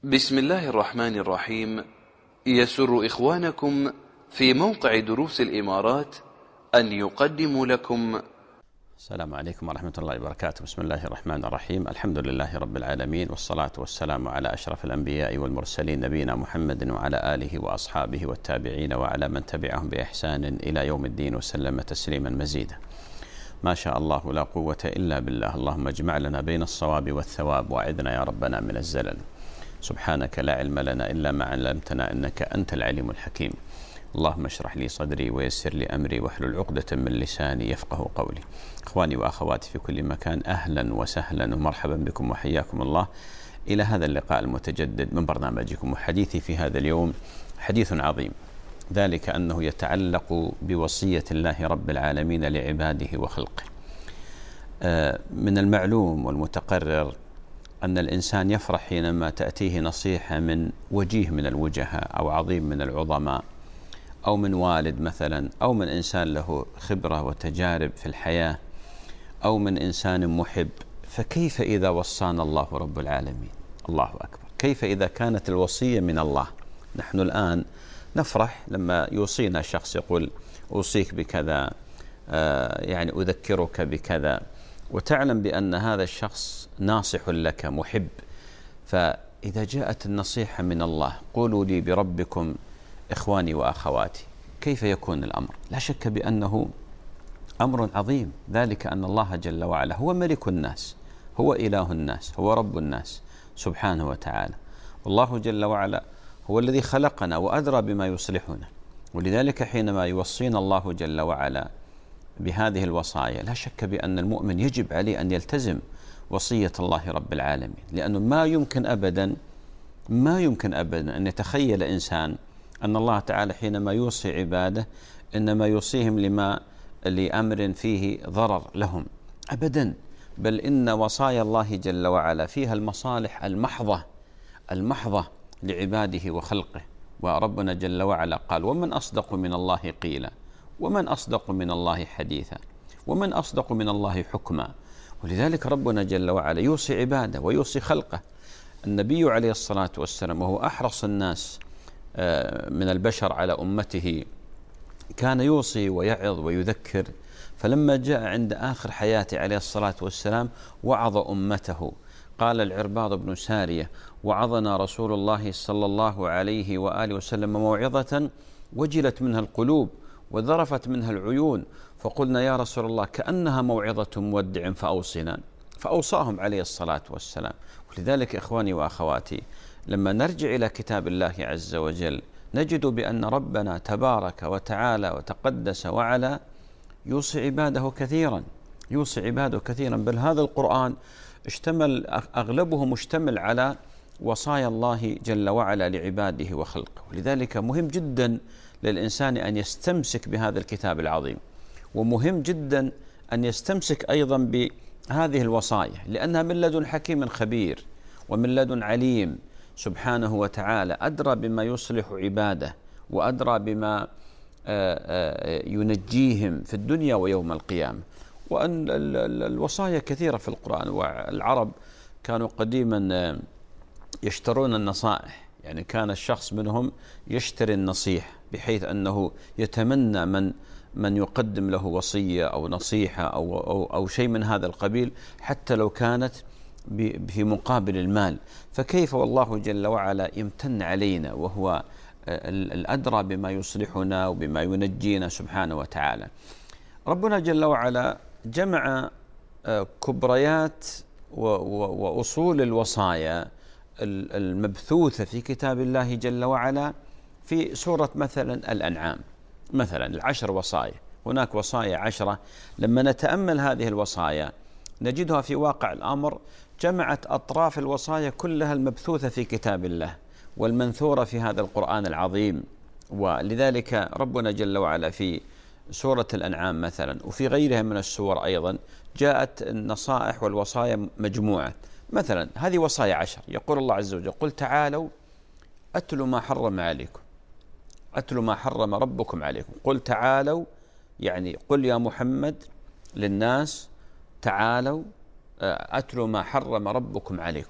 بسم الله الرحمن الرحيم. يسر إخوانكم في موقع دروس الإمارات أن يقدموا لكم. السلام عليكم ورحمة الله وبركاته. بسم الله الرحمن الرحيم. الحمد لله رب العالمين، والصلاة والسلام على أشرف الأنبياء والمرسلين نبينا محمد وعلى آله وأصحابه والتابعين وعلى من تبعهم بإحسان إلى يوم الدين وسلم تسليما مزيدا. ما شاء الله لا قوة إلا بالله. اللهم اجمع لنا بين الصواب والثواب، وأعذنا يا ربنا من الزلل. سبحانك لا علم لنا إلا ما علمتنا إنك أنت العليم الحكيم. اللهم اشرح لي صدري ويسر لي أمري واحلل عقدة من لساني يفقه قولي. إخواني وأخواتي في كل مكان، أهلا وسهلا ومرحبا بكم وحياكم الله إلى هذا اللقاء المتجدد من برنامجكم. وحديثي في هذا اليوم حديث عظيم، ذلك أنه يتعلق بوصية الله رب العالمين لعباده وخلقه. من المعلوم والمتقرر أن الإنسان يفرح حينما تأتيه نصيحة من وجيه من الوجهاء أو عظيم من العظماء، أو من والد مثلا، أو من إنسان له خبرة وتجارب في الحياة، أو من إنسان محب. فكيف إذا وصانا الله رب العالمين؟ الله أكبر. كيف إذا كانت الوصية من الله؟ نحن الآن نفرح لما يوصينا شخص يقول أوصيك بكذا، يعني أذكرك بكذا، وتعلم بأن هذا الشخص ناصح لك محب. فإذا جاءت النصيحة من الله، قولوا لي بربكم إخواني وأخواتي، كيف يكون الأمر؟ لا شك بأنه أمر عظيم، ذلك أن الله جل وعلا هو ملك الناس، هو إله الناس، هو رب الناس سبحانه وتعالى. والله جل وعلا هو الذي خلقنا وأدرى بما يصلحنا، ولذلك حينما يوصينا الله جل وعلا بهذه الوصايا، لا شك بأن المؤمن يجب عليه أن يلتزم وصية الله رب العالمين، لأنه ما يمكن أبدا أن يتخيل إنسان أن الله تعالى حينما يوصي عباده إنما يوصيهم لأمر فيه ضرر لهم أبدا، بل إن وصايا الله جل وعلا فيها المصالح المحضة لعباده وخلقه. وربنا جل وعلا قال: ومن أصدق من الله قيلا، ومن أصدق من الله حديثا، ومن أصدق من الله حكما. ولذلك ربنا جل وعلا يوصي عباده ويوصي خلقه. النبي عليه الصلاة والسلام وهو أحرص الناس من البشر على أمته كان يوصي ويعظ ويذكر، فلما جاء عند آخر حياته عليه الصلاة والسلام وعظ أمته. قال العرباض بن سارية: وعظنا رسول الله صلى الله عليه وآله وسلم موعظة وجلت منها القلوب وذرفت منها العيون، فقلنا يا رسول الله كأنها موعظة مودع فأوصنا. فأوصاهم عليه الصلاة والسلام. ولذلك إخواني وأخواتي، لما نرجع إلى كتاب الله عز وجل نجد بأن ربنا تبارك وتعالى وتقدس وعلا يوصي عباده كثيرا، بل هذا القرآن أغلبه مشتمل على وصايا الله جل وعلا لعباده وخلقه. ولذلك مهم جدا للإنسان أن يستمسك بهذا الكتاب العظيم، ومهم جدا أن يستمسك أيضا بهذه الوصايا، لأنها من لدن حكيم خبير ومن لدن عليم سبحانه وتعالى، أدرى بما يصلح عباده وأدرى بما ينجيهم في الدنيا ويوم القيامة. وأن الوصايا كثيرة في القرآن. والعرب كانوا قديما يشترون النصائح، يعني كان الشخص منهم يشتري النصيحة، بحيث أنه يتمنى من يقدم له وصية أو نصيحة أو شيء من هذا القبيل، حتى لو كانت في مقابل المال. فكيف والله جل وعلا يمتن علينا وهو الأدرى بما يصلحنا وبما ينجينا سبحانه وتعالى. ربنا جل وعلا جمع كبريات وأصول الوصايا المبثوثة في كتاب الله جل وعلا في سورة مثلا الأنعام، مثلا 10 وصايا. هناك وصايا 10، لما نتأمل هذه الوصايا نجدها في واقع الأمر جمعت أطراف الوصايا كلها المبثوثة في كتاب الله والمنثورة في هذا القرآن العظيم. ولذلك ربنا جل وعلا في سورة الأنعام مثلا وفي غيرها من السور أيضا جاءت النصائح والوصايا مجموعة. مثلا هذه وصايا 10، يقول الله عز وجل: قل تعالوا أتل ما حرم عليكم، أتل ما حرم ربكم عليكم. قل تعالوا، يعني قل يا محمد للناس: تعالوا أتل ما حرم ربكم عليكم.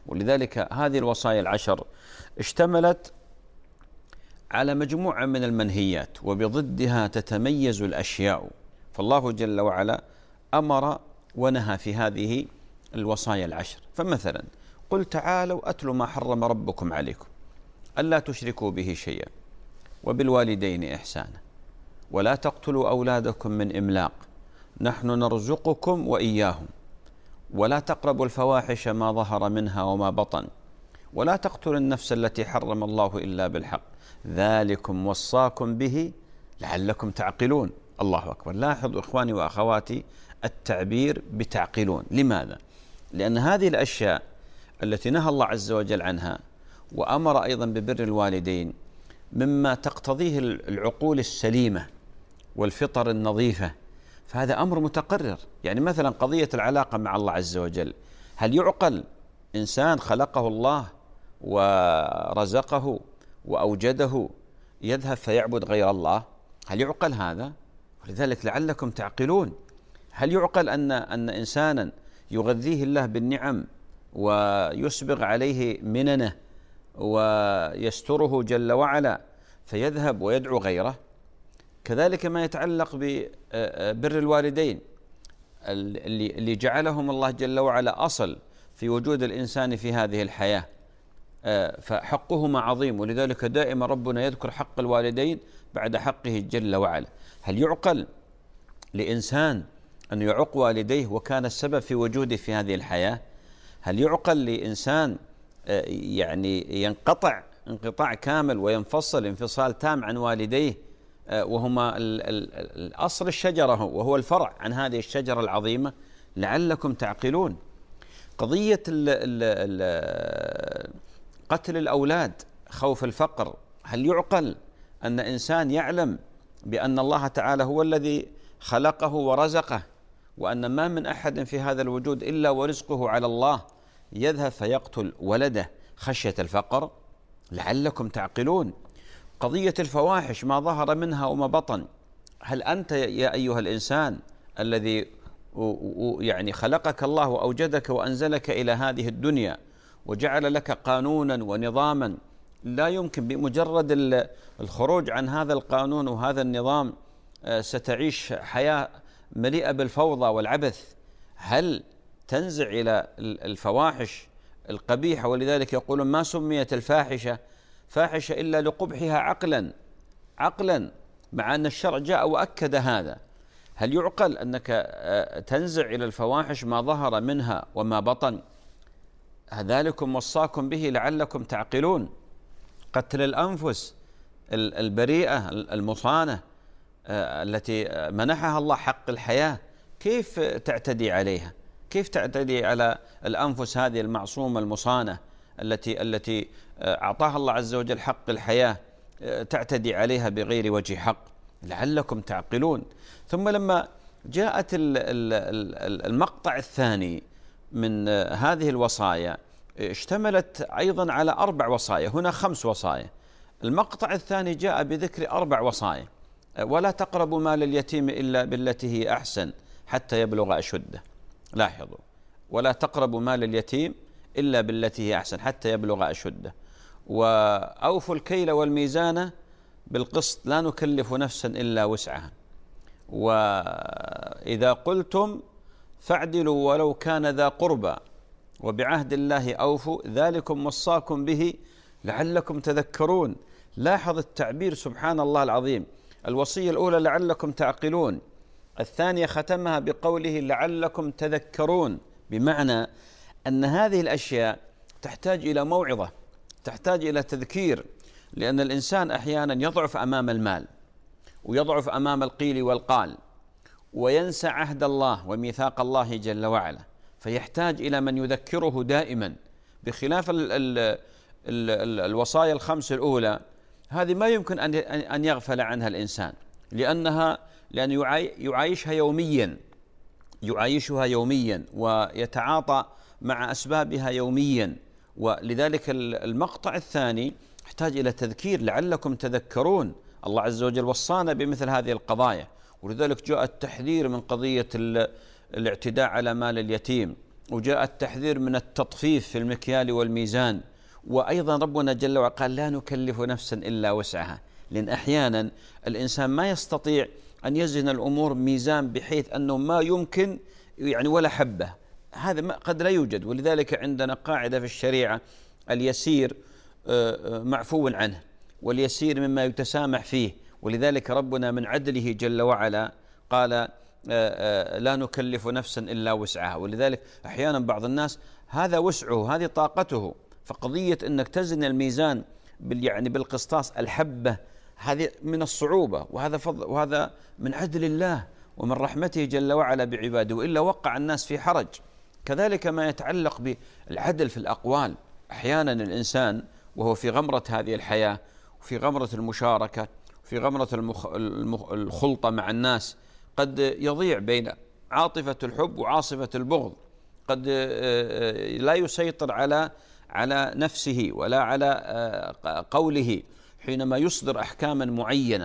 ولذلك هذه الوصايا العشر اشتملت على مجموعة من المنهيات، وبضدها تتميز الأشياء. فالله جل وعلا أمر ونهى في هذه الوصايا العشر. فمثلا قل تعالوا أتل ما حرم ربكم عليكم ألا تشركوا به شيئا وبالوالدين إحسانا ولا تقتلوا أولادكم من إملاق نحن نرزقكم وإياهم ولا تقربوا الفواحش ما ظهر منها وما بطن ولا تقتلوا النفس التي حرم الله إلا بالحق ذلكم وصاكم به لعلكم تعقلون. الله أكبر. لاحظوا إخواني وأخواتي التعبير بتعقلون. لماذا؟ لأن هذه الأشياء التي نهى الله عز وجل عنها وأمر أيضا ببر الوالدين مما تقتضيه العقول السليمة والفطر النظيفة، فهذا أمر متقرر. يعني مثلا قضية العلاقة مع الله عز وجل، هل يعقل إنسان خلقه الله ورزقه وأوجده يذهب فيعبد غير الله؟ هل يعقل هذا؟ ولذلك لعلكم تعقلون. هل يعقل أن إنسانا يغذيه الله بالنعم ويسبغ عليه مننه ويستره جل وعلا فيذهب ويدعو غيره؟ كذلك ما يتعلق ببر الوالدين اللي جعلهم الله جل وعلا أصل في وجود الإنسان في هذه الحياة، فحقهما عظيم، ولذلك دائما ربنا يذكر حق الوالدين بعد حقه جل وعلا. هل يعقل لإنسان أن يعق والديه وكان السبب في وجوده في هذه الحياة؟ هل يعقل لإنسان يعني ينقطع انقطاع كامل وينفصل انفصال تام عن والديه وهما الأصل الشجرة وهو الفرع عن هذه الشجرة العظيمة؟ لعلكم تعقلون. قضية قتل الأولاد خوف الفقر، هل يعقل أن إنسان يعلم بأن الله تعالى هو الذي خلقه ورزقه وأن ما من أحد في هذا الوجود إلا ورزقه على الله يذهب فيقتل ولده خشية الفقر؟ لعلكم تعقلون. قضية الفواحش ما ظهر منها وما بطن، هل أنت يا أيها الإنسان الذي يعني خلقك الله وأوجدك وأنزلك إلى هذه الدنيا وجعل لك قانونا ونظاما لا يمكن بمجرد الخروج عن هذا القانون وهذا النظام ستعيش حياة مليئة بالفوضى والعبث؟ هل تنزع إلى الفواحش القبيحة؟ ولذلك يقولون ما سميت الفاحشة فاحشة إلا لقبحها عقلا مع أن الشرع جاء وأكد هذا. هل يعقل أنك تنزع إلى الفواحش ما ظهر منها وما بطن؟ ذلكم وصاكم به لعلكم تعقلون. قتل الأنفس البريئة المصانة التي منحها الله حق الحياة، كيف تعتدي عليها؟ كيف تعتدي على الأنفس هذه المعصومة المصانة التي أعطاها الله عز وجل حق الحياة، تعتدي عليها بغير وجه حق؟ لعلكم تعقلون. ثم لما جاءت المقطع الثاني من هذه الوصايا اشتملت أيضا على 4 وصايا، هنا 5 وصايا. المقطع الثاني جاء بذكر 4 وصايا: ولا تقربوا مال اليتيم إلا بالتي هي أحسن حتى يبلغ أشده. لاحظوا، ولا تقربوا مال اليتيم إلا بالتي هي أحسن حتى يبلغ أشده، وأوفوا الكيل والميزان بالقسط لا نكلف نفسا إلا وسعها، وإذا قلتم فاعدلوا ولو كان ذا قربى وبعهد الله أوفوا ذلكم وصاكم به لعلكم تذكرون. لاحظ التعبير سبحان الله العظيم. الوصية الأولى لعلكم تعقلون، الثانية ختمها بقوله لعلكم تذكرون، بمعنى أن هذه الأشياء تحتاج إلى موعظة، تحتاج إلى تذكير، لأن الإنسان أحيانا يضعف أمام المال ويضعف أمام القيل والقال وينسى عهد الله وميثاق الله جل وعلا، فيحتاج إلى من يذكره دائما. بخلاف الوصايا ال5 الأولى، هذه ما يمكن أن يغفل عنها الإنسان، لأن يعايشها يوميا ويتعاطى مع أسبابها يوميا. ولذلك المقطع الثاني يحتاج إلى تذكير لعلكم تذكرون. الله عز وجل وصانا بمثل هذه القضايا، ولذلك جاء التحذير من قضية الاعتداء على مال اليتيم وجاء التحذير من التطفيف في المكيال والميزان. وأيضا ربنا جل وعلا قال لا نكلف نفسا إلا وسعها، لأن أحيانا الإنسان ما يستطيع أن يزن الأمور ميزان بحيث أنه ما يمكن يعني ولا حبة، هذا قد لا يوجد. ولذلك عندنا قاعدة في الشريعة: اليسير معفو عنه، واليسير مما يتسامح فيه. ولذلك ربنا من عدله جل وعلا قال لا نكلف نفسا إلا وسعها. ولذلك أحيانا بعض الناس هذا وسعه، هذه طاقته، فقضية أنك تزن الميزان يعني بالقسطاس الحبة هذه من الصعوبة، وهذا فضل، وهذا من عدل الله ومن رحمته جل وعلا بعباده، وإلا وقع الناس في حرج. كذلك ما يتعلق بالعدل في الأقوال، أحيانا الإنسان وهو في غمرة هذه الحياة وفي غمرة المشاركة وفي غمرة الخلطة مع الناس قد يضيع بين عاطفة الحب وعاصفة البغض، قد لا يسيطر على نفسه ولا على قوله حينما يصدر أحكاما معينة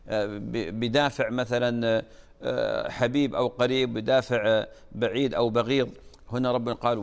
بدافع مثلا حبيب أو قريب، بدافع بعيد أو بغيض. هنا ربنا قال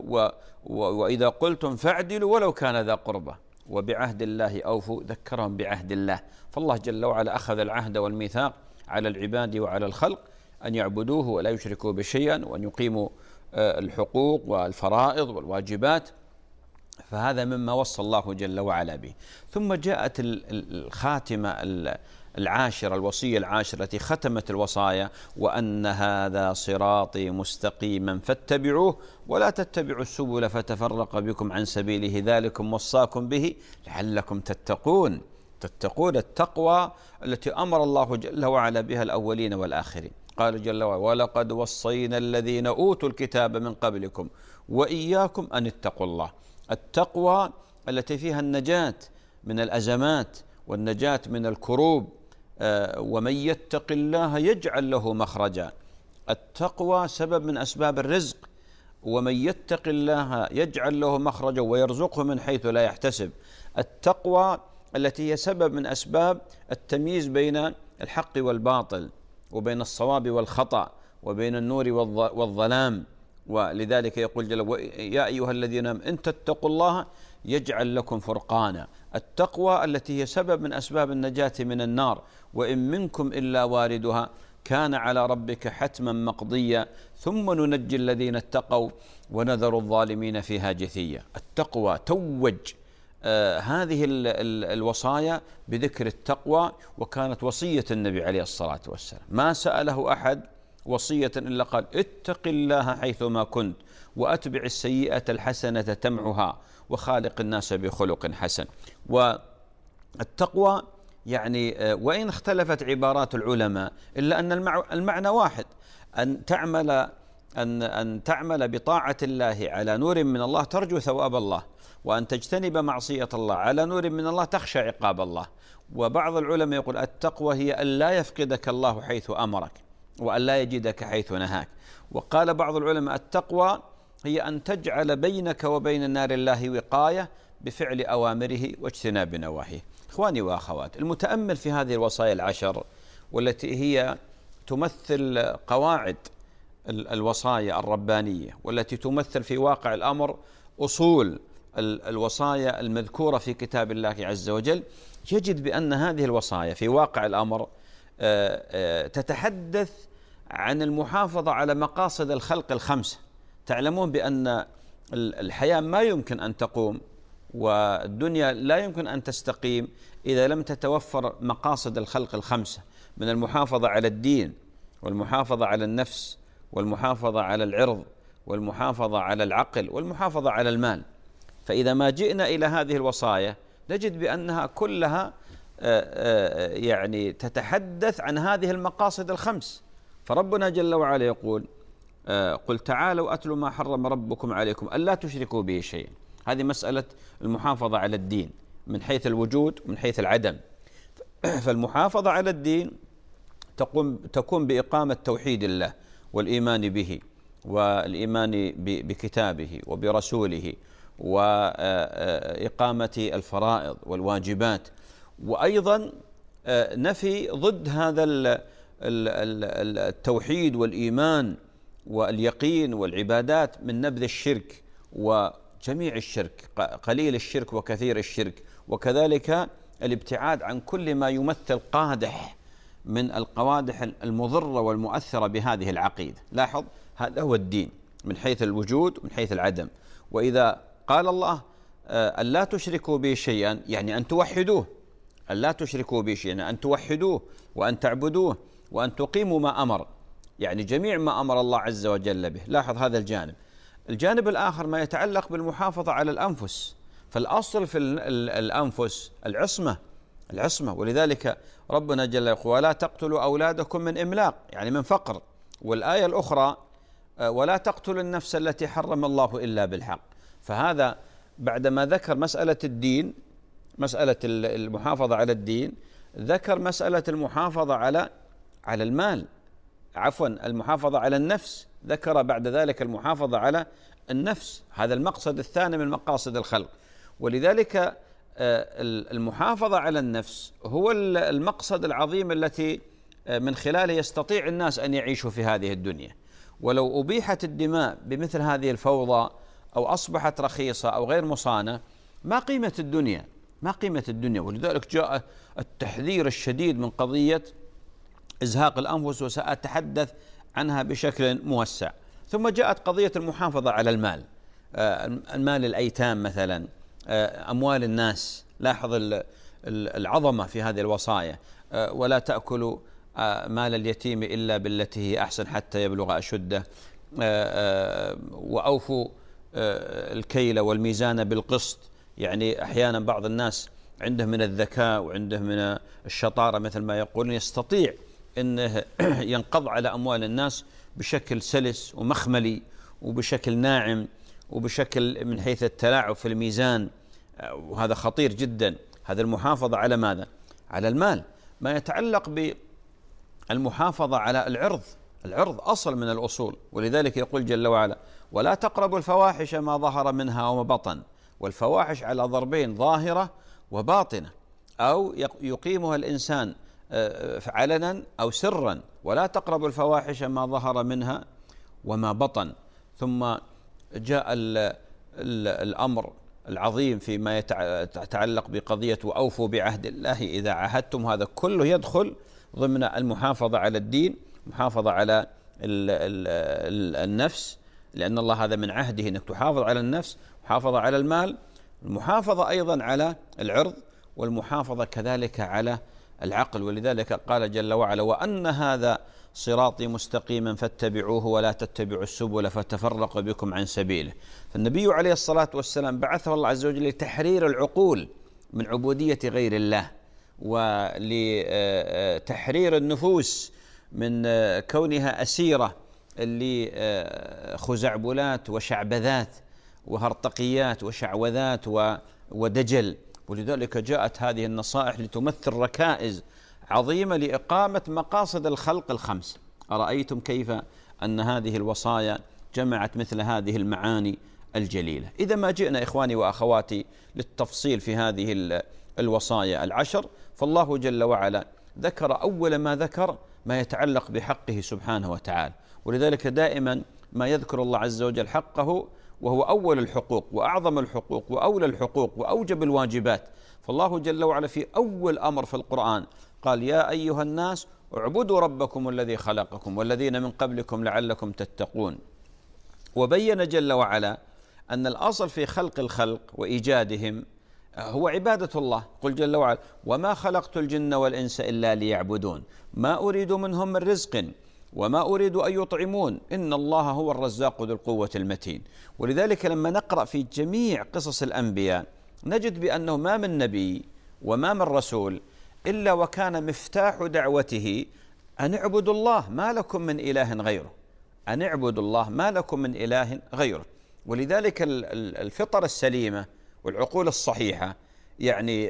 وإذا قلتم فاعدلوا ولو كان ذا قربى وبعهد الله أوفوا، ذكرهم بعهد الله. فالله جل وعلا أخذ العهد والميثاق على العباد وعلى الخلق أن يعبدوه ولا يشركوا بشيئا، وأن يقيموا الحقوق والفرائض والواجبات، فهذا مما وصى الله جل وعلا به. ثم جاءت الخاتمة العاشرة، الوصية العاشرة التي ختمت الوصايا: وأن هذا صراطي مستقيما فاتبعوه ولا تتبعوا السبل فتفرق بكم عن سبيله ذلكم وصاكم به لعلكم تتقون. تتقون التقوى التي أمر الله جل وعلا بها الأولين والآخرين. قال جل وعلا: ولقد وصينا الذين أوتوا الكتاب من قبلكم وإياكم أن اتقوا الله. التقوى التي فيها النجاة من الأزمات والنجاة من الكروب. ومن يتق الله يجعل له مخرجا. التقوى سبب من أسباب الرزق، ومن يتق الله يجعل له مخرجا ويرزقه من حيث لا يحتسب. التقوى التي هي سبب من أسباب التمييز بين الحق والباطل، وبين الصواب والخطأ، وبين النور والظلام. ولذلك يقول جل يا أيها الذين آمنوا إن تتقوا الله يجعل لكم فرقانا. التقوى التي هي سبب من أسباب النجاة من النار: وإن منكم إلا واردها كان على ربك حتما مقضيا ثم ننجي الذين اتقوا ونذر الظالمين فيها جثيا. التقوى توج هذه الوصايا بذكر التقوى، وكانت وصية النبي عليه الصلاة والسلام. ما سأله أحد وصية إلا قال: اتق الله حيثما كنت وأتبع السيئة الحسنة تمحها وخالق الناس بخلق حسن. والتقوى يعني وإن اختلفت عبارات العلماء إلا أن المعنى واحد: أن تعمل بطاعة الله على نور من الله ترجو ثواب الله، وأن تجتنب معصية الله على نور من الله تخشى عقاب الله. وبعض العلماء يقول التقوى هي أن لا يفقدك الله حيث أمرك وأن لا يجدك حيث نهاك. وقال بعض العلماء التقوى هي أن تجعل بينك وبين نار الله وقاية بفعل أوامره واجتناب نواهيه. إخواني وأخوات، المتأمل في هذه الوصايا العشر والتي هي تمثل قواعد الوصايا الربانية، والتي تمثل في واقع الأمر أصول الوصايا المذكورة في كتاب الله عز وجل، يجد بأن هذه الوصايا في واقع الأمر تتحدث عن المحافظة على مقاصد الخلق الخمسة. تعلمون بأن الحياة ما يمكن أن تقوم والدنيا لا يمكن أن تستقيم إذا لم تتوفر مقاصد الخلق الخمسة، من المحافظة على الدين، والمحافظة على النفس، والمحافظة على العرض، والمحافظة على العقل، والمحافظة على المال. فإذا ما جئنا إلى هذه الوصايا نجد بأنها كلها يعني تتحدث عن هذه المقاصد الخمس. فربنا جل وعلا يقول: قل تعالوا أتل ما حرم ربكم عليكم ألا تشركوا به شيئا. هذه مسألة المحافظة على الدين من حيث الوجود ومن حيث العدم. فالمحافظة على الدين تكون بإقامة توحيد الله والإيمان به، والإيمان بكتابه وبرسوله، وإقامة الفرائض والواجبات، وأيضا نفي ضد هذا التوحيد والإيمان واليقين والعبادات من نبذ الشرك وجميع الشرك، قليل الشرك وكثير الشرك، وكذلك الابتعاد عن كل ما يمثل قادح من القوادح المضرة والمؤثرة بهذه العقيدة. لاحظ، هذا هو الدين من حيث الوجود ومن حيث العدم. وإذا قال الله أن لا تشركوا به شيئا، يعني أن توحدوه، أن لا تشركوا به شيئا، يعني أن توحدوه وأن تعبدوه وأن تقيموا ما أمر، يعني جميع ما أمر الله عز وجل به. لاحظ هذا الجانب. الجانب الآخر ما يتعلق بالمحافظة على الأنفس، فالأصل في الأنفس العصمة، ولذلك ربنا جل يقول ولا تقتلوا أولادكم من إملاق، يعني من فقر. والآية الأخرى ولا تقتلوا النفس التي حرم الله إلا بالحق. فهذا بعدما ذكر مسألة الدين، مسألة المحافظة على الدين، ذكر مسألة المحافظة على المال، عفوا المحافظة على النفس، ذكر بعد ذلك المحافظة على النفس. هذا المقصد الثاني من مقاصد الخلق. ولذلك المحافظة على النفس هو المقصد العظيم التي من خلاله يستطيع الناس أن يعيشوا في هذه الدنيا. ولو أبيحت الدماء بمثل هذه الفوضى أو أصبحت رخيصة أو غير مصانة، ما قيمة الدنيا. ولذلك جاء التحذير الشديد من قضية إزهاق الأنفس، وسأتحدث عنها بشكل موسع. ثم جاءت قضية المحافظة على المال الأيتام مثلا، أموال الناس. لاحظ العظمة في هذه الوصايا. ولا تأكلوا مال اليتيم إلا بالتي هي أحسن حتى يبلغ أشده، وأوفوا الكيل والميزان بالقسط. يعني أحيانا بعض الناس عنده من الذكاء وعنده من الشطارة مثل ما يقولون، يستطيع أنه ينقض على أموال الناس بشكل سلس ومخملي وبشكل ناعم وبشكل من حيث التلاعب في الميزان، وهذا خطير جدا. هذا المحافظة على ماذا؟ على المال. ما يتعلق بالمحافظة على العرض أصل من الأصول. ولذلك يقول جل وعلا ولا تقربوا الفواحش ما ظهر منها وما بطن. والفواحش على ضربين، ظاهرة وباطنة، أو يقيمها الإنسان علنا أو سرا. ولا تقربوا الفواحش ما ظهر منها وما بطن. ثم جاء الأمر العظيم فيما يتعلق بقضية وأوفوا بعهد الله إذا عاهدتم. هذا كله يدخل ضمن المحافظة على الدين، محافظة على النفس، لأن الله هذا من عهده أنك تحافظ على النفس، محافظة على المال، المحافظة أيضا على العرض، والمحافظة كذلك على العقل. ولذلك قال جل وعلا وأن هذا صراطي مستقيما فاتبعوه ولا تتبعوا السبل فتفرق بكم عن سبيله. فالنبي عليه الصلاة والسلام بعثه الله عز وجل لتحرير العقول من عبودية غير الله، ولتحرير النفوس من كونها أسيرة لخزعبلات وشعبذات وهرطقيات وشعوذات ودجل. ولذلك جاءت هذه النصائح لتمثل ركائز عظيمة لإقامة مقاصد الخلق الخمس. أرأيتم كيف أن هذه الوصايا جمعت مثل هذه المعاني الجليلة؟ إذا ما جئنا إخواني وأخواتي للتفصيل في هذه الوصايا العشر، فالله جل وعلا ذكر أول ما ذكر ما يتعلق بحقه سبحانه وتعالى. ولذلك دائما ما يذكر الله عز وجل حقه وهو أول الحقوق وأعظم الحقوق وأولى الحقوق وأوجب الواجبات. فالله جل وعلا في أول أمر في القرآن قال يا أيها الناس اعبدوا ربكم الذي خلقكم والذين من قبلكم لعلكم تتقون. وبين جل وعلا أن الأصل في خلق الخلق وإيجادهم هو عبادة الله. قل جل وعلا وما خلقت الجن والإنس إلا ليعبدون ما أريد منهم من رزق وما أريد أن يطعمون إن الله هو الرزاق ذو القوة المتين. ولذلك لما نقرأ في جميع قصص الأنبياء نجد بأنه ما من نبي وما من رسول إلا وكان مفتاح دعوته أن اعبدوا الله ما لكم من إله غيره، أن اعبدوا الله ما لكم من إله غيره. ولذلك الفطر السليمة والعقول الصحيحة يعني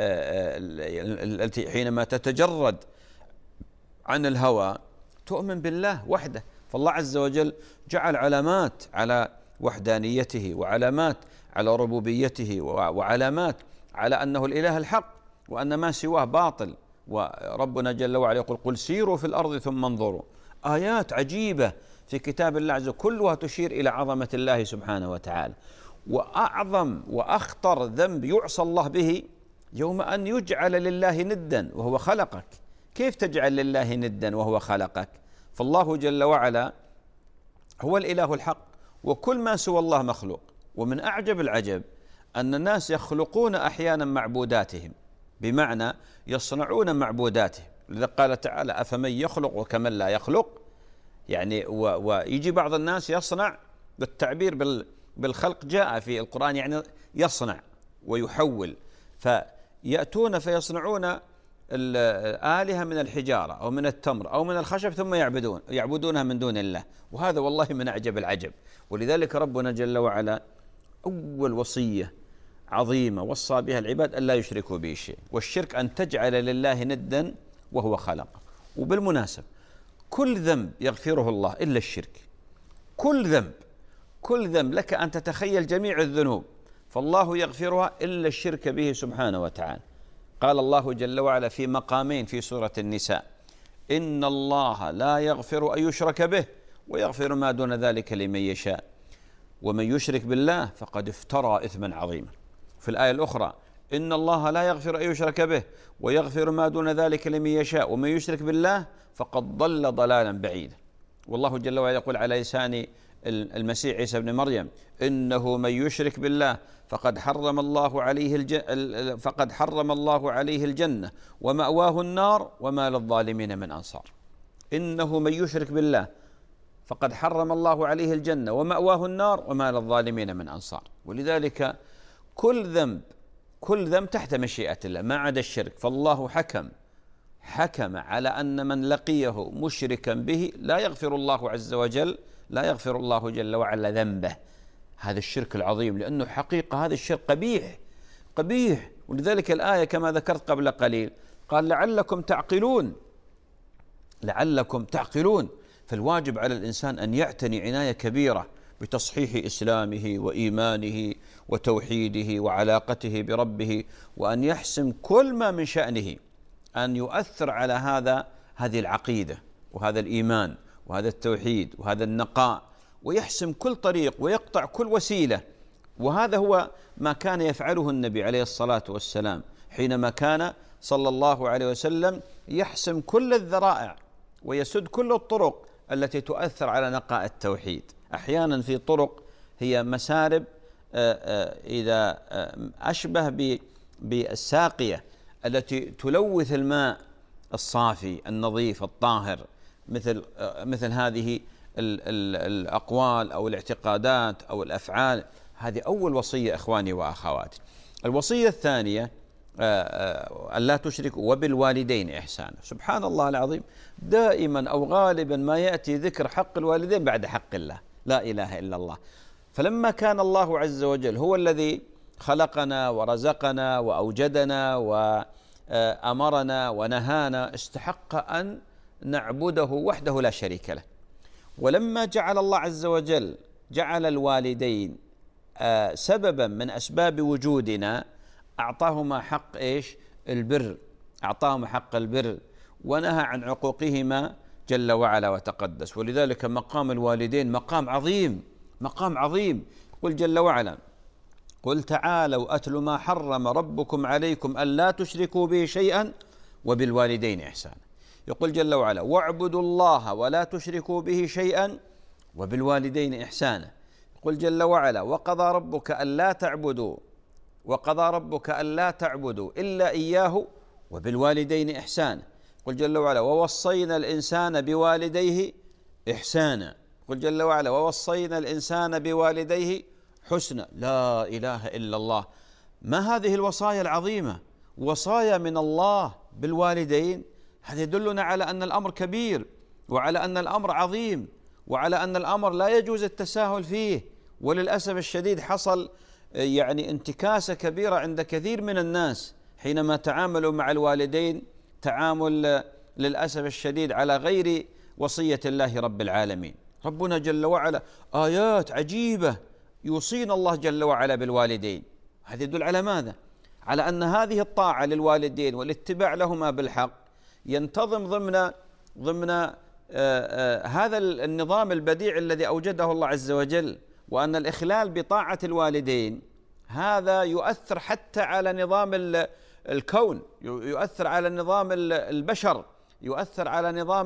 التي حينما تتجرد عن الهوى تؤمن بالله وحده. فالله عز وجل جعل علامات على وحدانيته وعلامات على ربوبيته وعلامات على أنه الإله الحق وأن ما سواه باطل. وربنا جل وعلا يقول قل سيروا في الأرض ثم انظروا. آيات عجيبة في كتاب الله عز وجل كلها تشير إلى عظمة الله سبحانه وتعالى. وأعظم وأخطر ذنب يعصى الله به يوم أن يجعل لله ندا وهو خلقك. كيف تجعل لله ندا وهو خلقك؟ فالله جل وعلا هو الإله الحق، وكل ما سوى الله مخلوق. ومن أعجب العجب أن الناس يخلقون أحيانا معبوداتهم، بمعنى يصنعون معبوداتهم. لذا قال تعالى: أفمن يخلق وكمن لا يخلق. يعني ويجي بعض الناس يصنع، بالتعبير بالخلق جاء في القرآن، يعني يصنع ويحول، فيأتون فيصنعون الآلهة من الحجارة أو من التمر أو من الخشب ثم يعبدونها من دون الله. وهذا والله من أعجب العجب. ولذلك ربنا جل وعلا أول وصية عظيمة وصى بها العباد أن لا يشركوا به شيء، والشرك أن تجعل لله ندا وهو خلقه. وبالمناسبة كل ذنب يغفره الله إلا الشرك. كل ذنب لك أن تتخيل جميع الذنوب فالله يغفرها إلا الشرك به سبحانه وتعالى. قال الله جل وعلا في مقامين في سورة النساء: إن الله لا يغفر أن يشرك به ويغفر ما دون ذلك لمن يشاء ومن يشرك بالله فقد افترى إثما عظيما. في الآية الأخرى: إن الله لا يغفر أن يشرك به ويغفر ما دون ذلك لمن يشاء ومن يشرك بالله فقد ضل ضلالا بعيدا. والله جل وعلا يقول على لسان المسيح عيسى بن مريم: إنه من يشرك بالله فقد حرم الله عليه الجنة ومأواه النار وما للظالمين من أنصار. إنه من يشرك بالله فقد حرم الله عليه الجنة ومأواه النار وما للظالمين من أنصار. ولذلك كل ذنب تحت مشيئة الله ما عدا الشرك. فالله حكم على أن من لقيه مشركا به لا يغفر الله جل وعلا ذنبه. هذا الشرك العظيم، لأنه حقيقة هذا الشرك قبيح. ولذلك الآية كما ذكرت قبل قليل قال: لعلكم تعقلون. فالواجب على الإنسان أن يعتني عناية كبيرة بتصحيح إسلامه وإيمانه وتوحيده وعلاقته بربه، وأن يحسم كل ما من شأنه أن يؤثر على هذه العقيدة وهذا الإيمان وهذا التوحيد وهذا النقاء، ويحسم كل طريق ويقطع كل وسيلة. وهذا هو ما كان يفعله النبي عليه الصلاة والسلام حينما كان صلى الله عليه وسلم يحسم كل الذرائع ويسد كل الطرق التي تؤثر على نقاء التوحيد. أحيانا في طرق هي مسارب إذا أشبه بالساقية التي تلوث الماء الصافي النظيف الطاهر، مثل هذه الأقوال أو الاعتقادات أو الأفعال. هذه أول وصية إخواني وأخواتي. الوصية الثانية أن لا تشركوا وبالوالدين إحسانا. سبحان الله العظيم، دائما أو غالبا ما يأتي ذكر حق الوالدين بعد حق الله، لا إله إلا الله. فلما كان الله عز وجل هو الذي خلقنا ورزقنا وأوجدنا وأمرنا ونهانا استحق أن نعبده وحده لا شريك له. ولما جعل الله عز وجل جعل الوالدين سببا من أسباب وجودنا، أعطاهما حق البر، أعطاهما حق البر ونهى عن عقوقهما جل وعلا وتقدس. ولذلك مقام الوالدين مقام عظيم. قل جل وعلا: قل تعالوا أتل ما حرم ربكم عليكم ألا تشركوا به شيئا وبالوالدين إحسانا. يقول جل وعلا: واعبدوا الله ولا تشركوا به شيئا وبالوالدين إحسانا. يقول جل وعلا: وقضى ربك ألا تعبدوا إلا إياه وبالوالدين إحسانا. يقول جل وعلا: ووصينا الإنسان بوالديه إحسانا. يقول جل وعلا: ووصينا الإنسان بوالديه حسنا. لا إله إلا الله. ما هذه الوصايا العظيمة؟ وصايا من الله بالوالدين. هذا يدلنا على أن الأمر كبير، وعلى أن الأمر عظيم، وعلى أن الأمر لا يجوز التساهل فيه. وللأسف الشديد حصل انتكاسة كبيرة عند كثير من الناس حينما تعاملوا مع الوالدين تعامل للأسف الشديد على غير وصية الله رب العالمين. ربنا جل وعلا آيات عجيبة يوصينا الله جل وعلا بالوالدين. هذا يدل على ماذا؟ على أن هذه الطاعة للوالدين والاتباع لهما بالحق ينتظم ضمن هذا النظام البديع الذي أوجده الله عز وجل، وأن الإخلال بطاعة الوالدين هذا يؤثر حتى على نظام الكون، يؤثر على نظام البشر، يؤثر على نظام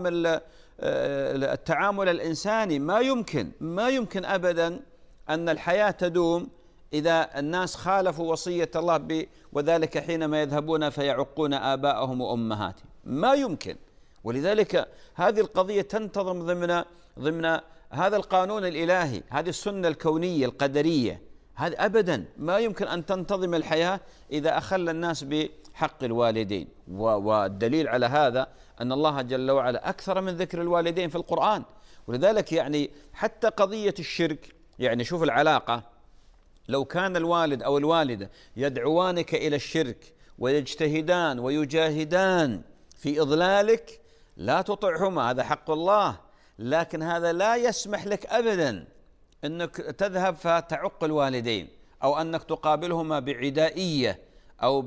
التعامل الإنساني. ما يمكن أبدا أن الحياة تدوم إذا الناس خالفوا وصية الله وذلك حينما يذهبون فيعقون آباءهم وأمهاتهم، ما يمكن. ولذلك هذه القضية تنتظم ضمن هذا القانون الإلهي، هذه السنة الكونية القدرية. هذا أبدا ما يمكن أن تنتظم الحياة إذا أخل الناس بحق الوالدين. والدليل على هذا أن الله جل وعلا أكثر من ذكر الوالدين في القرآن. ولذلك يعني حتى قضية الشرك، يعني شوف العلاقة، لو كان الوالد أو الوالدة يدعوانك إلى الشرك ويجتهدان ويجاهدان في إضلالك لا تطعهما، هذا حق الله، لكن هذا لا يسمح لك أبدا أنك تذهب فتعق الوالدين، أو أنك تقابلهما بعدائية أو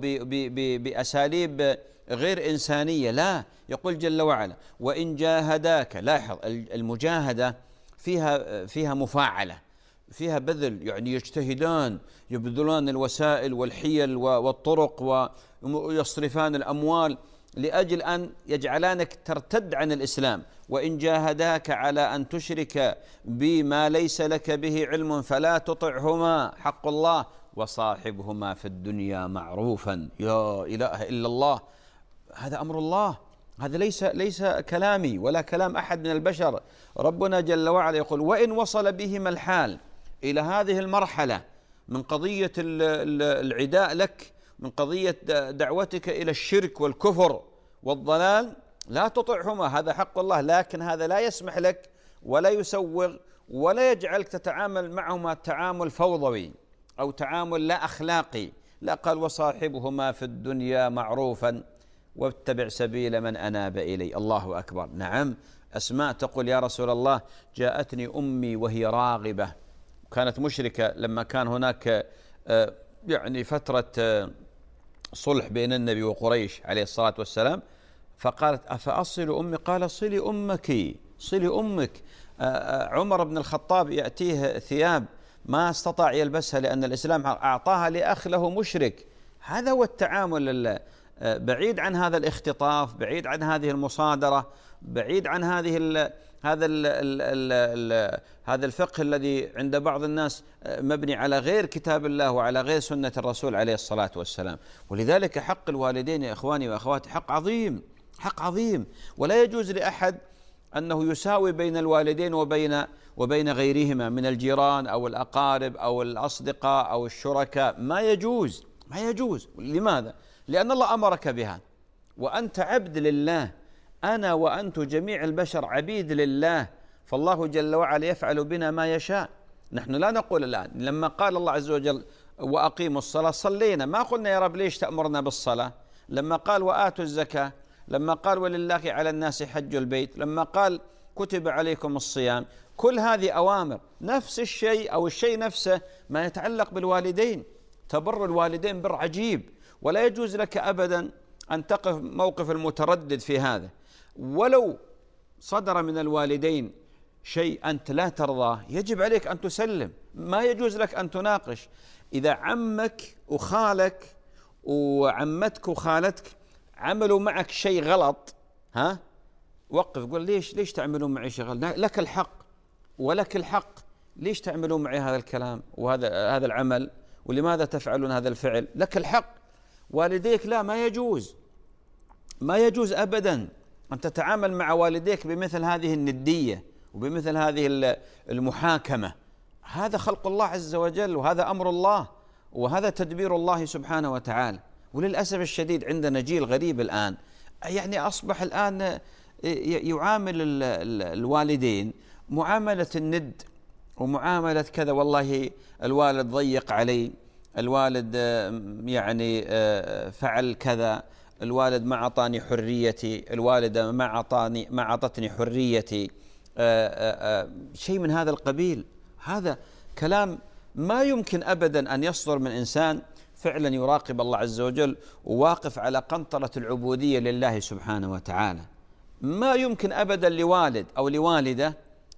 بأساليب غير إنسانية. لا، يقول جل وعلا: وإن جاهداك. لاحظ المجاهدة فيها مفاعلة، فيها بذل، يعني يجتهدان، يبذلان الوسائل والحيل والطرق ويصرفان الأموال لأجل أن يجعلانك ترتد عن الإسلام. وإن جاهداك على أن تشرك بما ليس لك به علم فلا تطعهما، حق الله، وصاحبهما في الدنيا معروفا. يا إله إلا الله، هذا أمر الله، هذا ليس كلامي ولا كلام أحد من البشر. ربنا جل وعلا يقول: وإن وصل بهما الحال إلى هذه المرحلة من قضية العداء لك، من قضية دعوتك إلى الشرك والكفر والضلال، لا تطعهما، هذا حق الله، لكن هذا لا يسمح لك ولا يسوغ ولا يجعلك تتعامل معهما تعامل فوضوي أو تعامل لا أخلاقي. لا، قال: وصاحبهما في الدنيا معروفا واتبع سبيل من أناب إلي. الله أكبر. نعم، أسماء تقول: يا رسول الله، جاءتني أمي وهي راغبة، كانت مشركة لما كان هناك يعني فترة صلح بين النبي وقريش عليه الصلاة والسلام، فقالت: أفأصل أمي؟ قال: صلي أمك، صلي أمك. عمر بن الخطاب يأتيه ثياب ما استطاع يلبسها لأن الإسلام أعطاها لأخ له مشرك. هذا هو التعامل، بعيد عن هذا الاختطاف، بعيد عن هذه المصادرة، بعيد عن هذا الفقه الذي عند بعض الناس مبني على غير كتاب الله وعلى غير سنة الرسول عليه الصلاة والسلام. ولذلك حق الوالدين يا إخواني وأخواتي حق عظيم، حق عظيم، ولا يجوز لأحد أنه يساوي بين الوالدين وبين غيرهما من الجيران أو الأقارب أو الأصدقاء أو الشركاء. ما يجوز، ما يجوز. لماذا؟ لأن الله أمرك بها، وأنت عبد لله، أنا وأنت جميع البشر عبيد لله، فالله جل وعلا يفعل بنا ما يشاء. نحن لا نقول الآن لما قال الله عز وجل: وأقيموا الصلاة، صلينا، ما قلنا يا رب ليش تأمرنا بالصلاة. لما قال: وآتوا الزكاة، لما قال: ولله على الناس حج البيت، لما قال: كتب عليكم الصيام، كل هذه أوامر. نفس الشيء أو الشيء نفسه ما يتعلق بالوالدين، تبر الوالدين بر عجيب، ولا يجوز لك أبدا أن تقف موقف المتردد في هذا. ولو صدر من الوالدين شيء أنت لا ترضاه يجب عليك أن تسلم، ما يجوز لك أن تناقش. إذا عمك وخالك وعمتك وخالتك عملوا معك شيء غلط، وقف، قول: ليش تعملون معي شيء غلط؟ لك الحق ولك الحق، ليش تعملون معي هذا الكلام وهذا العمل، ولماذا تفعلون هذا الفعل؟ لك الحق. والديك لا، ما يجوز، ما يجوز أبدا أن تتعامل مع والديك بمثل هذه الندية وبمثل هذه المحاكمة. هذا خلق الله عز وجل، وهذا أمر الله، وهذا تدبير الله سبحانه وتعالى. وللأسف الشديد عندنا جيل غريب الآن، يعني أصبح الآن يعامل الوالدين معاملة الند ومعاملة كذا، والله الوالد ضيق علي، الوالد يعني فعل كذا، الوالد ما أعطاني حريتي، الوالدة ما أعطتني حريتي، شيء من هذا القبيل. هذا كلام ما يمكن أبدا أن يصدر من إنسان فعلا يراقب الله عز وجل وواقف على قنطرة العبودية لله سبحانه وتعالى. ما يمكن أبدا لوالد أو لوالدة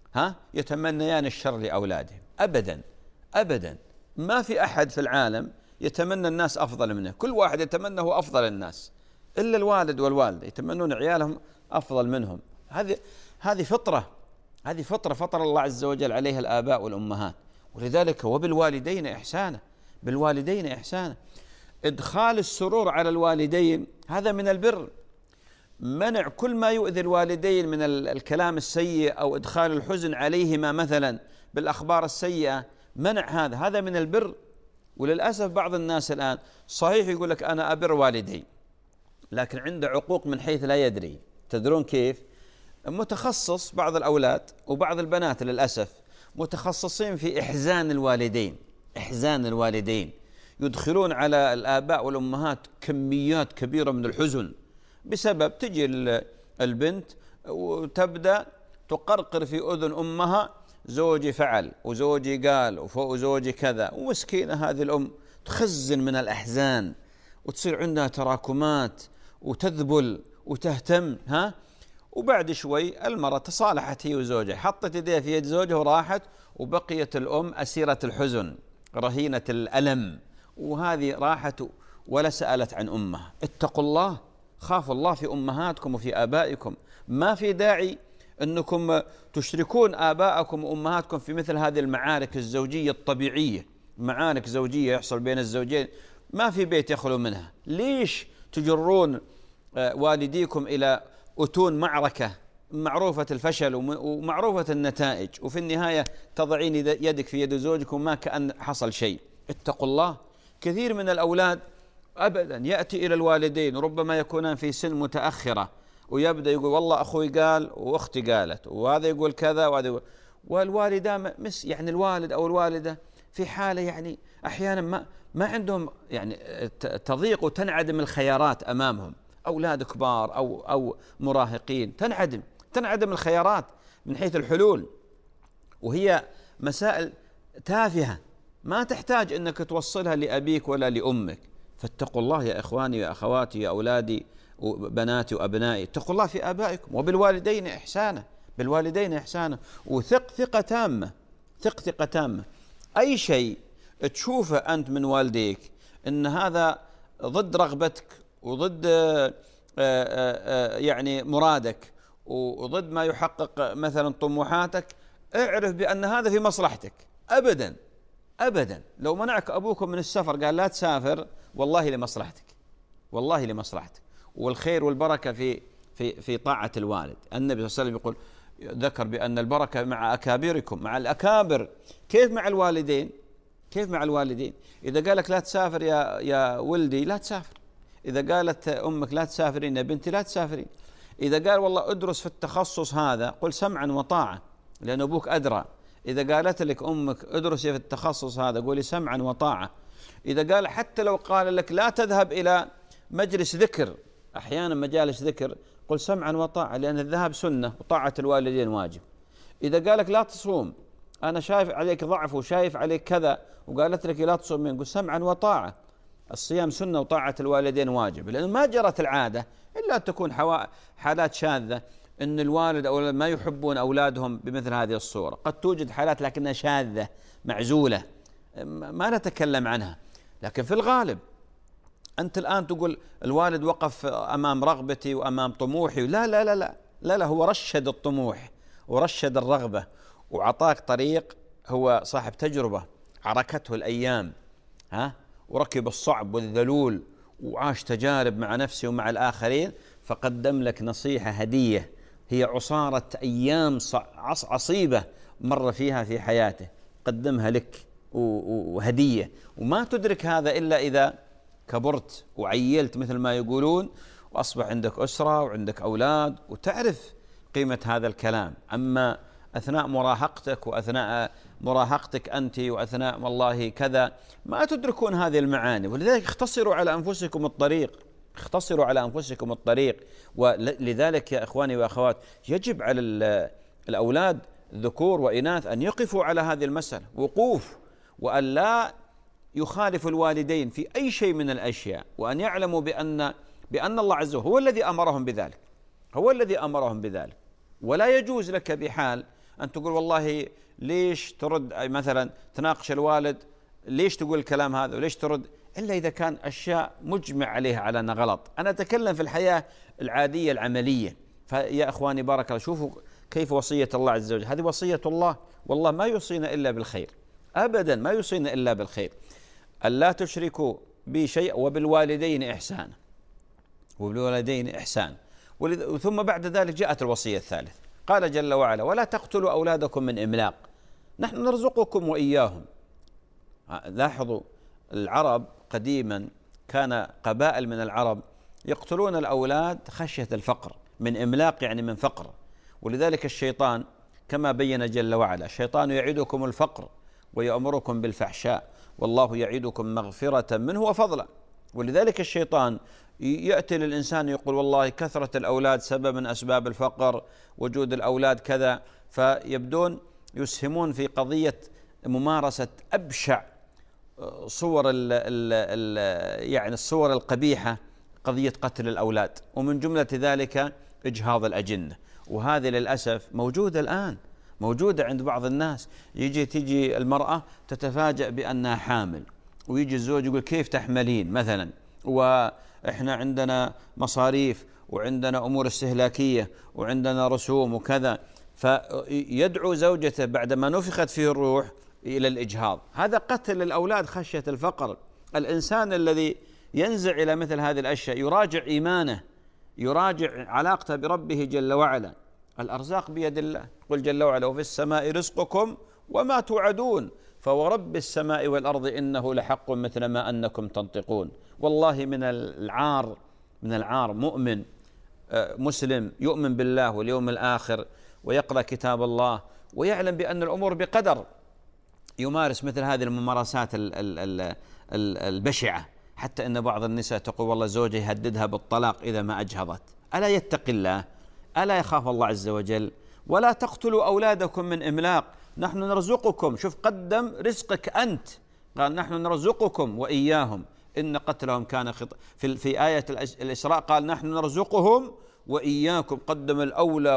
يتمنيان الشر لأولادهم أبدا أبدا. ما في أحد في العالم يتمنى الناس أفضل منه، كل واحد يتمنى هو أفضل الناس، إلا الوالد والوالدة يتمنون عيالهم أفضل منهم. هذه فطرة، هذه فطرة فطر الله عز وجل عليها الآباء والأمهات. ولذلك وبالوالدين إحسانا، بالوالدين إحسانا. إدخال السرور على الوالدين هذا من البر. منع كل ما يؤذي الوالدين من الكلام السيء أو إدخال الحزن عليهما مثلا بالأخبار السيئة، منع هذا من البر. وللأسف بعض الناس الآن صحيح يقول لك أنا أبر والدي، لكن عنده عقوق من حيث لا يدري. تدرون كيف؟ متخصص بعض الأولاد وبعض البنات للأسف متخصصين في إحزان الوالدين، إحزان الوالدين، يدخلون على الآباء والأمهات كميات كبيرة من الحزن بسبب تجي البنت وتبدأ تقرقر في أذن أمها زوجي فعل وزوجي قال وزوجي كذا، ومسكينة هذه الأم تخزن من الأحزان وتصير عندها تراكمات وتذبل وتهتم وبعد شوي المرأة تصالحت هي وزوجها، حطت يديها في يد زوجها وراحت، وبقيت الأم أسيرة الحزن رهينة الألم، وهذه راحت ولا سألت عن أمها. اتقوا الله، خافوا الله في أمهاتكم وفي آبائكم. ما في داعي أنكم تشركون آباءكم وأمهاتكم في مثل هذه المعارك الزوجية الطبيعية، معارك زوجية يحصل بين الزوجين ما في بيت يخلو منها. ليش تجرون والديكم إلى أتون معركة معروفة الفشل ومعروفة النتائج، وفي النهاية تضعين يدك في يد زوجك وما كأن حصل شيء؟ اتقوا الله. كثير من الأولاد أبدا يأتي إلى الوالدين ربما يكونان في سن متأخرة ويبدأ يقول والله أخوي قال وأختي قالت وهذا يقول كذا وهذا يقول، والوالدة يعني الوالد أو الوالدة في حالة يعني أحيانا ما عندهم يعني تضيق وتنعدم الخيارات أمامهم. أولاد كبار أو مراهقين تنعدم الخيارات من حيث الحلول، وهي مسائل تافهة ما تحتاج أنك توصلها لأبيك ولا لأمك. فاتقوا الله يا إخواني يا أخواتي يا أولادي وبناتي وأبنائي، اتقوا الله في آبائكم وبالوالدين إحسانا، بالوالدين إحسانا. وثق ثقة تامة، ثق ثقة تامة. أي شيء تشوفه أنت من والديك إن هذا ضد رغبتك وضد يعني مرادك وضد ما يحقق مثلا طموحاتك، اعرف بأن هذا في مصلحتك. أبدا أبدا لو منعك أبوكم من السفر قال لا تسافر، والله لمصلحتك، والله لمصلحتك. والخير والبركة في طاعة الوالد. النبي صلى الله عليه وسلم يقول ذكر بأن البركة مع أكابركم، مع الأكابر. كيف مع الوالدين؟ كيف مع الوالدين؟ إذا قالك لا تسافر يا ولدي لا تسافر، إذا قالت أمك لا تسافرين يا بنتي لا تسافرين، إذا قال والله ادرس في التخصص هذا قل سمعا وطاعة لأن أبوك أدرى، إذا قالت لك أمك ادرسي في التخصص هذا قولي سمعا وطاعة، إذا قال حتى لو قال لك لا تذهب إلى مجلس ذكر، أحيانا مجالس ذكر، قل سمعا وطاعة لأن الذهاب سنة وطاعة الوالدين واجب. إذا قالك لا تصوم أنا شايف عليك ضعف وشايف عليك كذا وقالت لك لا تصومين قل سمعا وطاعة، الصيام سنة وطاعة الوالدين واجب. لأنه ما جرت العادة إلا تكون حالات شاذة أن الوالد أو ما يحبون أولادهم بمثل هذه الصورة، قد توجد حالات لكنها شاذة معزولة ما نتكلم عنها. لكن في الغالب أنت الآن تقول الوالد وقف أمام رغبتي وأمام طموحي، لا لا لا لا لا, لا هو رشد الطموح ورشد الرغبة وعطاك طريق، هو صاحب تجربة عركته الأيام وركب الصعب والذلول وعاش تجارب مع نفسه ومع الآخرين، فقدم لك نصيحة هدية هي عصارة أيام عصيبة مر فيها في حياته، قدمها لك وهدية. وما تدرك هذا إلا إذا كبرت وعيلت مثل ما يقولون وأصبح عندك أسرة وعندك أولاد وتعرف قيمة هذا الكلام. أما أثناء مراهقتك وأثناء مراهقتك أنت وأثناء والله كذا ما تدركون هذه المعاني. ولذلك اختصروا على أنفسكم الطريق، اختصروا على أنفسكم الطريق. ولذلك يا إخواني وأخوات يجب على الأولاد ذكور وإناث أن يقفوا على هذه المسألة وقوف، وأن لا يخالفوا الوالدين في أي شيء من الأشياء، وأن يعلموا بأن الله عز وجل هو الذي أمرهم بذلك. هو الذي أمرهم بذلك. ولا يجوز لك بحال أن تقول والله ليش ترد مثلا تناقش الوالد، ليش تقول الكلام هذا وليش ترد، إلا إذا كان أشياء مجمع عليها على أنها غلط. أنا أتكلم في الحياة العادية العملية. فيا إخواني بارك الله، شوفوا كيف وصية الله عز وجل، هذه وصية الله، والله ما يوصينا إلا بالخير، أبدا ما يوصينا إلا بالخير. ألا تشركوا بي شيء وبالوالدين إحسانا، وبالوالدين إحسان. ثم بعد ذلك جاءت الوصية الثالثة، قال جل وعلا: ولا تقتلوا أولادكم من إملاق نحن نرزقكم وإياهم. لاحظوا العرب قديما كان قبائل من العرب يقتلون الأولاد خشية الفقر، من إملاق يعني من فقر. ولذلك الشيطان كما بين جل وعلا: الشيطان يعدكم الفقر ويأمركم بالفحشاء والله يعدكم مغفرة منه وفضلا. ولذلك الشيطان يأتي للإنسان يقول والله كثرة الأولاد سبب من أسباب الفقر، وجود الأولاد كذا، فيبدون يسهمون في قضية ممارسة أبشع صور يعني الصور القبيحة، قضية قتل الأولاد، ومن جملة ذلك إجهاض الأجنة. وهذه للأسف موجودة الآن، موجودة عند بعض الناس. تيجي المرأة تتفاجأ بأنها حامل، ويجي الزوج يقول كيف تحملين مثلا، وإحنا عندنا مصاريف وعندنا أمور استهلاكية وعندنا رسوم وكذا، فيدعو زوجته بعدما نفخت فيه الروح إلى الإجهاض. هذا قتل الأولاد خشية الفقر. الإنسان الذي ينزع إلى مثل هذه الأشياء يراجع إيمانه، يراجع علاقته بربه جل وعلا. الأرزاق بيد الله، قل جل وعلا: وفي السماء رزقكم وما توعدون فورب السماء والأرض إنه لحق مثل ما أنكم تنطقون. والله من العار مؤمن مسلم يؤمن بالله واليوم الآخر ويقرأ كتاب الله ويعلم بأن الأمور بقدر، يمارس مثل هذه الممارسات البشعة، حتى أن بعض النساء تقول والله زوجي يهددها بالطلاق إذا ما أجهضت. ألا يتقي الله؟ ألا يخاف الله عز وجل؟ ولا تقتلوا أولادكم من إملاق نحن نرزقكم. شوف قدم رزقك أنت، قال نحن نرزقكم وإياهم إن قتلهم كان خطأ. في آية الإسراء قال نحن نرزقهم وإياكم، قدم الأولى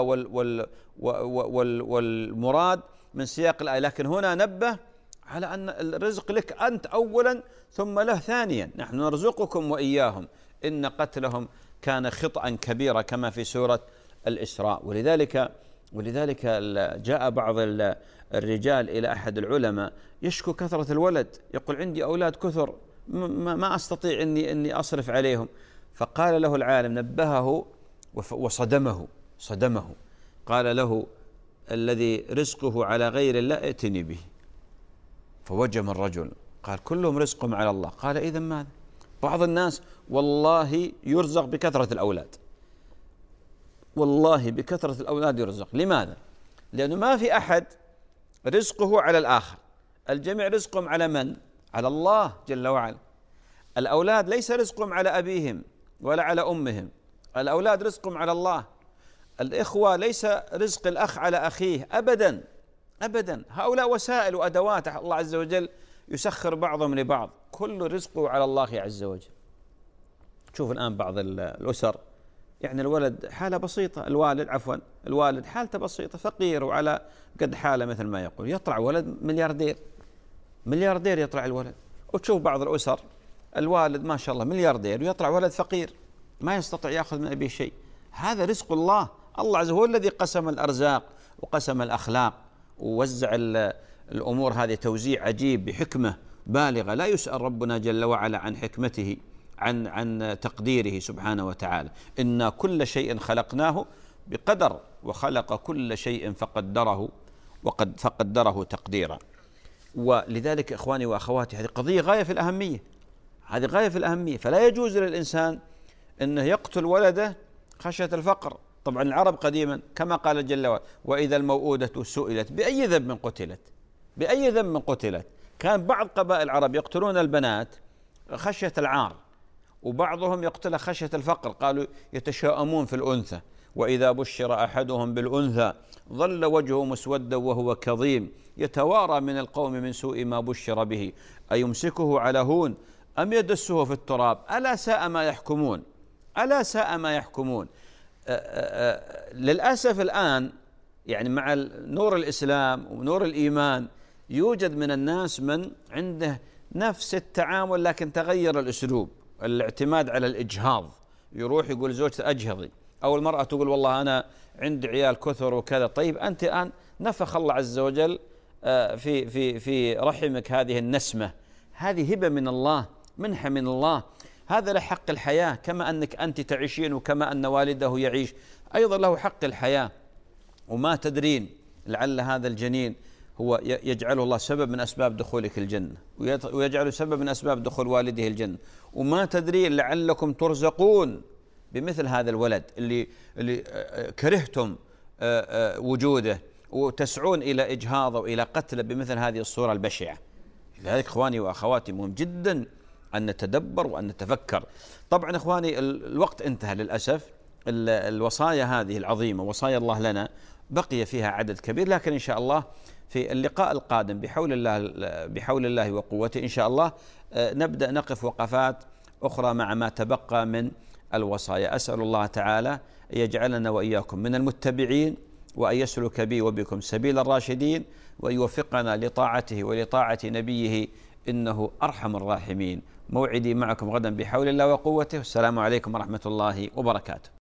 والمراد من سياق الآية، لكن هنا نبه على أن الرزق لك أنت أولا ثم له ثانيا. نحن نرزقكم وإياهم إن قتلهم كان خطأ كبيرا كما في سورة الإسراء. ولذلك جاء بعض الرجال إلى أحد العلماء يشكو كثرة الولد، يقول عندي أولاد كثر ما أستطيع أني أصرف عليهم. فقال له العالم، نبهه وصدمه، قال له: الذي رزقه على غير الله ائتني به. فوجم الرجل، قال كلهم رزقهم على الله. قال إذن ماذا؟ بعض الناس والله يرزق بكثرة الأولاد، والله بكثرة الأولاد يرزق. لماذا؟ لأنه ما في أحد رزقه على الآخر، الجميع رزقهم على من؟ على الله جل وعلا. الأولاد ليس رزقهم على أبيهم ولا على أمهم، الأولاد رزقهم على الله. الإخوة ليس رزق الأخ على أخيه أبدا أبدا، هؤلاء وسائل وأدوات الله عز وجل يسخر بعضهم لبعض، كل رزقه على الله عز وجل. شوف الآن بعض الأسر يعني الولد حالة بسيطة، الوالد حالته بسيطة فقير وعلى قد حالة مثل ما يقول، يطلع ولد ملياردير يطلع الولد. وتشوف بعض الأسر الوالد ما شاء الله ملياردير ويطلع ولد فقير ما يستطيع يأخذ من أبيه شيء. هذا رزق الله، الله عز وجل هو الذي قسم الأرزاق وقسم الأخلاق ووزع الأمور هذه توزيع عجيب بحكمة بالغة. لا يسأل ربنا جل وعلا عن حكمته، عن تقديره سبحانه وتعالى. إن كل شيء خلقناه بقدر وخلق كل شيء فقدره تقديرا. ولذلك إخواني وأخواتي هذه قضية غاية في الأهمية، فلا يجوز للإنسان أنه يقتل ولده خشية الفقر. طبعا العرب قديما كما قال جل وعلا: وإذا الموءودة سئلت بأي ذنب قتلت. كان بعض قبائل العرب يقتلون البنات خشية العار، وبعضهم يقتل خشية الفقر، قالوا يتشاءمون في الأنثى، وإذا بشر أحدهم بالأنثى ظل وجهه مسودا وهو كظيم يتوارى من القوم من سوء ما بشر به أيمسكه على هون أم يدسه في التراب ألا ساء ما يحكمون. للأسف الآن يعني مع نور الإسلام ونور الإيمان يوجد من الناس من عنده نفس التعامل لكن تغير الأسلوب، الاعتماد على الإجهاض، يروح يقول زوجته أجهضي، أو المرأة تقول والله أنا عندي عيال كثر وكذا. طيب أنت الآن نفخ الله عز وجل في رحمك هذه النسمة، هذه هبة من الله، منحة من الله، هذا له حق الحياة، كما أنك أنت تعيشين وكما أن والده يعيش أيضا له حق الحياة. وما تدرين لعل هذا الجنين هو يجعله الله سبب من أسباب دخولك الجنة، ويجعله سبب من أسباب دخول والده الجنة، وما تدرين لعلكم ترزقون بمثل هذا الولد اللي كرهتم وجوده وتسعون إلى إجهاضه وإلى قتله بمثل هذه الصورة البشعة. لذلك إخواني وأخواتي مهم جدا أن نتدبر وأن نتفكر. طبعا إخواني الوقت انتهى للأسف. الوصايا هذه العظيمة وصايا الله لنا بقي فيها عدد كبير، لكن إن شاء الله في اللقاء القادم بحول الله وقوته إن شاء الله نبدأ نقف وقفات أخرى مع ما تبقى من الوصايا. أسأل الله تعالى أن يجعلنا وإياكم من المتبعين، وأن يسلك بي وبكم سبيل الراشدين، وأن يوفقنا لطاعته ولطاعة نبيه إنه أرحم الراحمين. موعدي معكم غدا بحول الله وقوته. السلام عليكم ورحمة الله وبركاته.